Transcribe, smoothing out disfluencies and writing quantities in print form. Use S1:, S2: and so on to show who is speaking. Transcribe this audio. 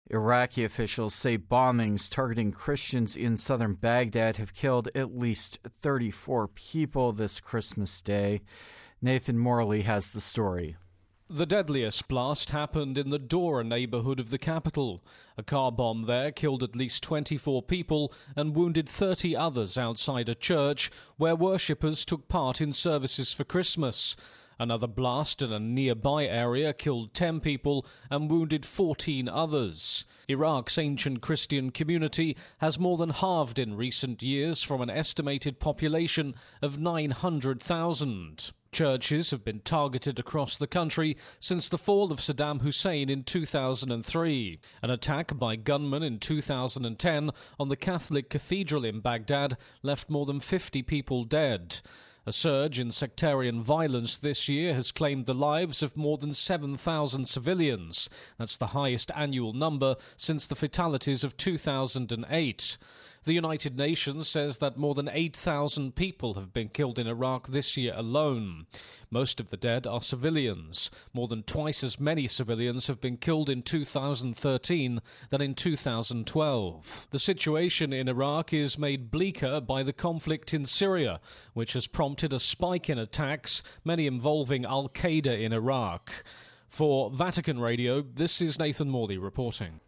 S1: Iraqi officials say bombings targeting Christians in southern Baghdad have killed at least 34 people this Christmas Day. Nathan Morley has the story.
S2: The deadliest blast happened in the Dora neighbourhood of the capital. A car bomb there killed at least 24 people and wounded 30 others outside a church where worshippers took part in services for Christmas. Another blast in a nearby area killed 10 people and wounded 14 others. Iraq's ancient Christian community has more than halved in recent years from an estimated population of 900,000. Churches have been targeted across the country since the fall of Saddam Hussein in 2003. An attack by gunmen in 2010 on the Catholic Cathedral in Baghdad left more than 50 people dead. A surge in sectarian violence this year has claimed the lives of more than 7,000 civilians. That's the highest annual number since the fatalities of 2008. The United Nations says that more than 8,000 people have been killed in Iraq this year alone. Most of the dead are civilians. More than twice as many civilians have been killed in 2013 than in 2012. The situation in Iraq is made bleaker by the conflict in Syria, which has prompted a spike in attacks, many involving Al-Qaeda in Iraq. For Vatican Radio, this is Nathan Morley reporting.